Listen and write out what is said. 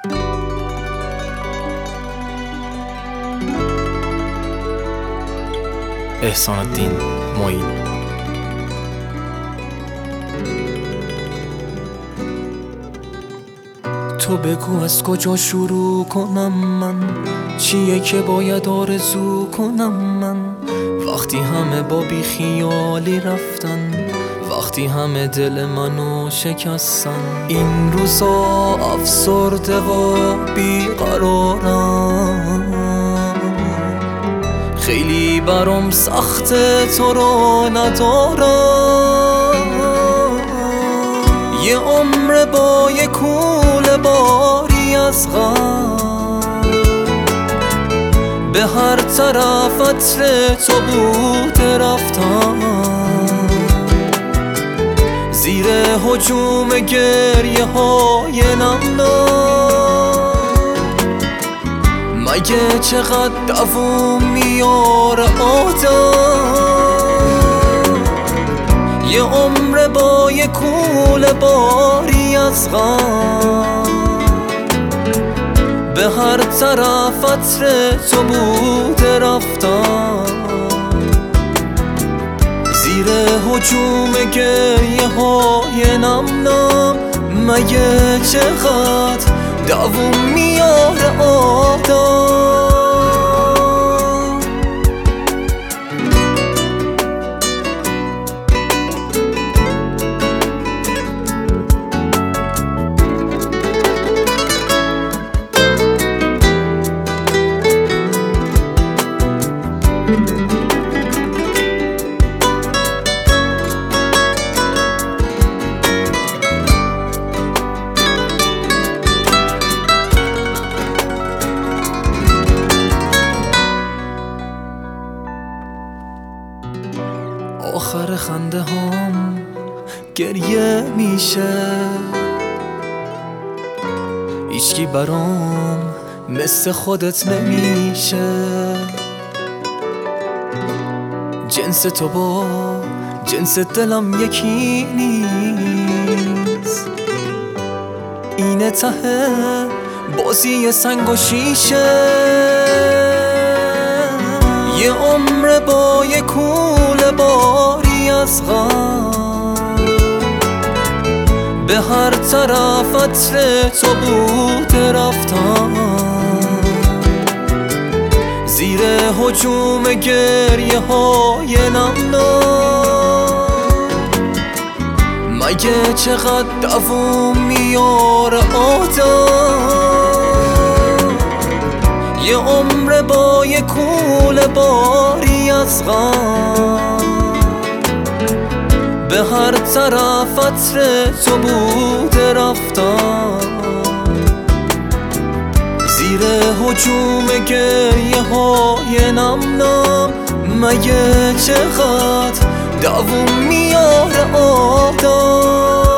احسان الدین معین. تو بگو از کجا شروع کنم من، چیه که باید آرزو کنم من، وقتی همه با بی خیالی رفتن، وقتی همه دل منو شکستن. این روزا افسرده و بیقرارم، خیلی برام سخته تو رو ندارم. یه عمر با یه کوله باری از غم، به هر طرف عطر تو بوده رفتم، زیر هجوم گریه های نمنام. مگه چقدر دووم میاره آدم، یه عمر با یه کوله باری از غم، به هر طرف عطر تو بوده رفتم، زیر هجوم گریه های نمنام. مگه چقدر دووم میاره آدم. آخر خنده هام گریه میشه، هیچکی برام مثل خودت نمیشه. جنس تو با جنس دلم یکی نیست، اینه ته بازی سنگ و شیشه. یه عمر با یه کوله باری از غم، به هر طرف عطر تو بوده رفتم، زیر هجوم گریه های نمنام. مگه چقدر دووم میاره آدم، یه عمر با یه کوله باری از غم، به هر طرف عطر تو بوده رفتم، زیر هجوم گریه های نمنام. مگه چقدر دووم میاره آدم.